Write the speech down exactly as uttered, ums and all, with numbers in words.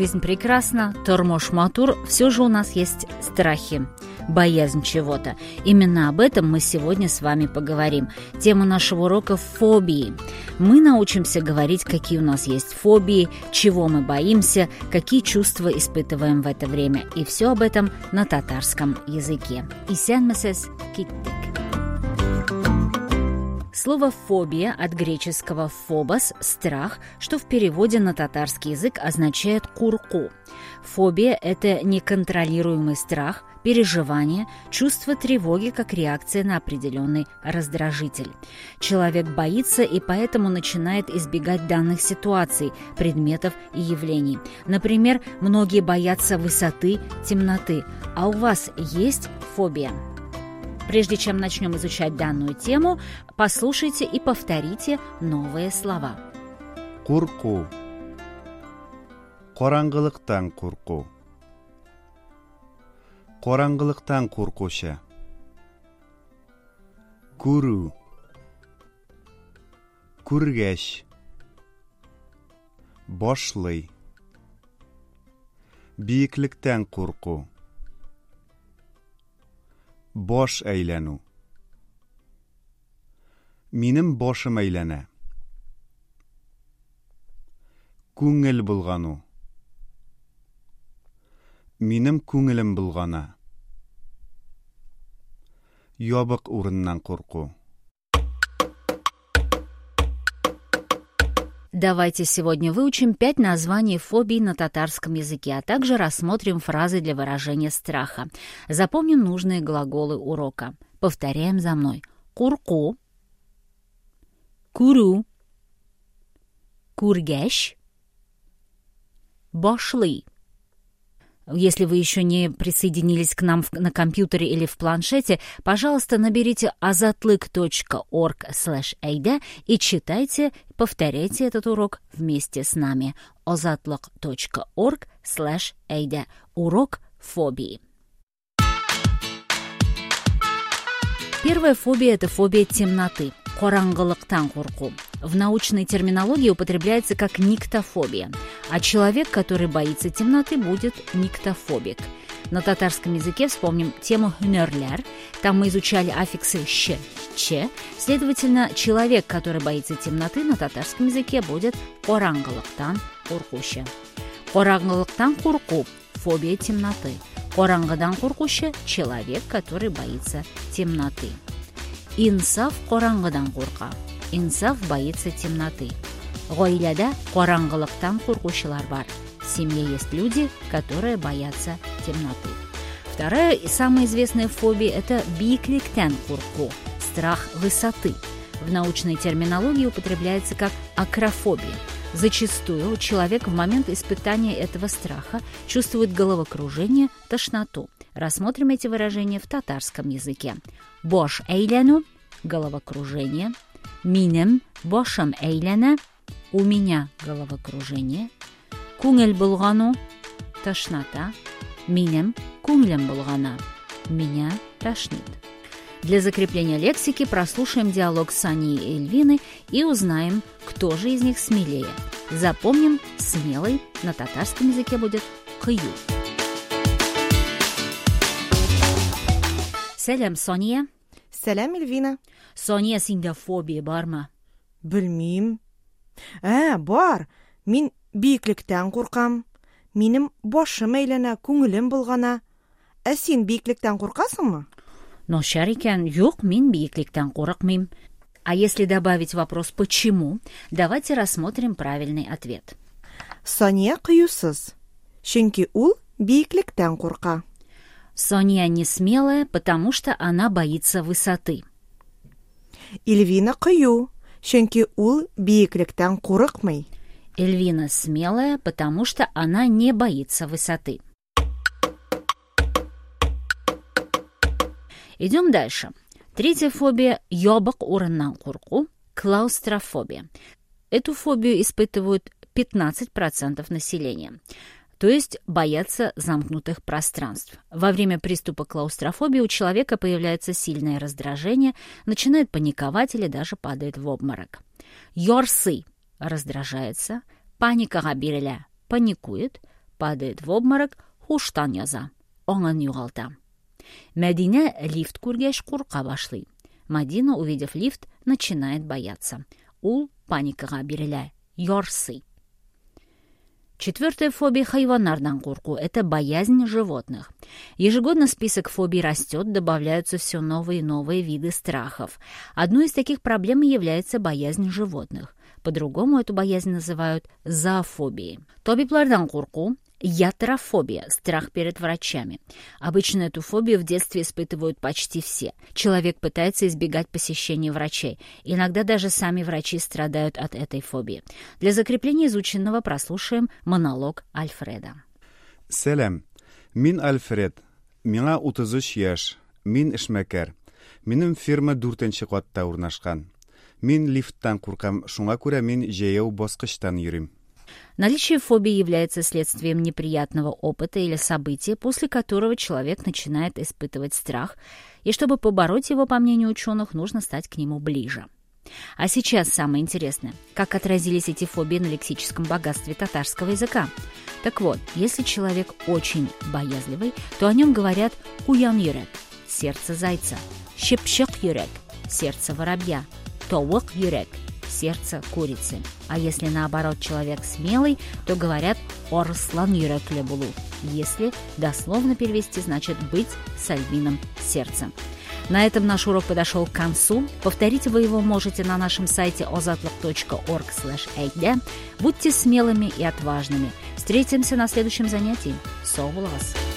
жизнь прекрасна, тормош матур, все же у нас есть страхи, боязнь чего-то. Именно об этом мы сегодня с вами поговорим. Тема нашего урока – фобии. Мы научимся говорить, какие у нас есть фобии, чего мы боимся, какие чувства испытываем в это время. И все об этом на татарском языке. Исянмесес киттик. Слово «фобия» от греческого «фобос» – «страх», что в переводе на татарский язык означает «курку». Фобия – это неконтролируемый страх, переживание, чувство тревоги как реакция на определенный раздражитель. Человек боится и поэтому начинает избегать данных ситуаций, предметов и явлений. Например, многие боятся высоты, темноты. А у вас есть фобия? Прежде чем начнем изучать данную тему, послушайте и повторите новые слова. Курку. Караңгылыктан курку. Караңгылыктан куркуша. Күрү. Күргәч. Башлый. Бийеклектән курку. Bosh әйләнү. Минем башым әйләнә. Күңел булгану. Минем күңелем булгана. Ябык урыннан курку. Давайте сегодня выучим пять названий фобий на татарском языке, а также рассмотрим фразы для выражения страха. Запомним нужные глаголы урока. Повторяем за мной. Курку, куру, кургеш, башлый. Если вы еще не присоединились к нам на компьютере или в планшете, пожалуйста, наберите азатлык точка орг слэш эйда и читайте, повторяйте этот урок вместе с нами. азатлык точка орг слэш эйда. Урок фобии. Первая фобия – это фобия темноты. Караңгылыктан курку. В научной терминологии употребляется как никтофобия, а человек, который боится темноты, будет никтофобик. На татарском языке вспомним тему «хюнерлер», там мы изучали аффиксы «щ», «ч», следовательно, человек, который боится темноты, на татарском языке будет караңгылыктан куркуша. Караңгылыктан курку – фобия темноты. Караңгыдан куркуша – человек, который боится темноты. Инсаф караңгыдан курка. Инсаф боится темноты. Гаиләдә караңгылыктан куркучылар бар. В семье есть люди, которые боятся темноты. Вторая и самая известная фобия – это бийеклектән курку, страх высоты. В научной терминологии употребляется как акрофобия. Зачастую человек в момент испытания этого страха чувствует головокружение, тошноту. Рассмотрим эти выражения в татарском языке. Бош әйләнү – головокружение. Минем башым әйләнә – у меня головокружение. Күңел булгану – тошнота. Минем күңелем булгана – меня тошнит. Для закрепления лексики прослушаем диалог Сани и Эльвины и узнаем, кто же из них смелее. Запомним, смелый на татарском языке будет кыю. Сәлем, Сония. Сәлем, Эльвина. Сония, синдә фобия бармы? Белмим. Ә, бар. Мин бийеклектән куркам. Минем башым әйләнә, күңелем булгана. Ә син бийеклектән куркасыңмы? Начар икән, юк, мин бийеклектән курыкмыйм. А если добавить вопрос «почему?», давайте рассмотрим правильный ответ. Сония кыюсыз. Чөнки ул бийеклектән курка. Сония не смелая, потому что она боится высоты. Эльвина кыю. Чөнки ул бийеклектән курыкмый. Эльвина смелая, потому что она не боится высоты. Идем дальше. Третья фобия – ябык урыннан курку, клаустрофобия. Эту фобию испытывают пятнадцать процентов населения, то есть боятся замкнутых пространств. Во время приступа клаустрофобии у человека появляется сильное раздражение, начинает паниковать или даже падает в обморок. Йорсы – раздражается, паника габиреля – паникует, падает в обморок, хуштан яза, аңын югалта. Мәдинә лифт күргәч курка башлый. Мадина, увидев лифт, начинает бояться. Ул паникага бирелә, ярсый. Четвертая фобия хайваннардан курку – это боязнь животных. Ежегодно список фобий растет, добавляются все новые и новые виды страхов. Одной из таких проблем является боязнь животных. По-другому эту боязнь называют зоофобией. Тобиплардан курку – ятрофобия – страх перед врачами. Обычно эту фобию в детстве испытывают почти все. Человек пытается избегать посещения врачей. Иногда даже сами врачи страдают от этой фобии. Для закрепления изученного прослушаем монолог Альфреда. Сәлам, мин Альфред. Миңа утыз өч яшь. Мин эшмәкәр. Минем фирма дүртенче катта урнашкан. Мин лифттан куркам, шуңа күрә мин җәяү баскычтан йөрим. Наличие фобии является следствием неприятного опыта или события, после которого человек начинает испытывать страх, и чтобы побороть его, по мнению ученых, нужно стать к нему ближе. А сейчас самое интересное, как отразились эти фобии на лексическом богатстве татарского языка. Так вот, если человек очень боязливый, то о нем говорят «уян йөрәк» – сердце зайца, «щепщек йөрәк» – сердце воробья, «тавык йөрәк» – сердце курицы. А если наоборот человек смелый, то говорят «орслан йөрәкле булу». Если дословно перевести, значит «быть с львиным сердцем». На этом наш урок подошел к концу. Повторить вы его можете на нашем сайте озатлык точка орг слэш эйдэ. Будьте смелыми и отважными. Встретимся на следующем занятии. Со вас!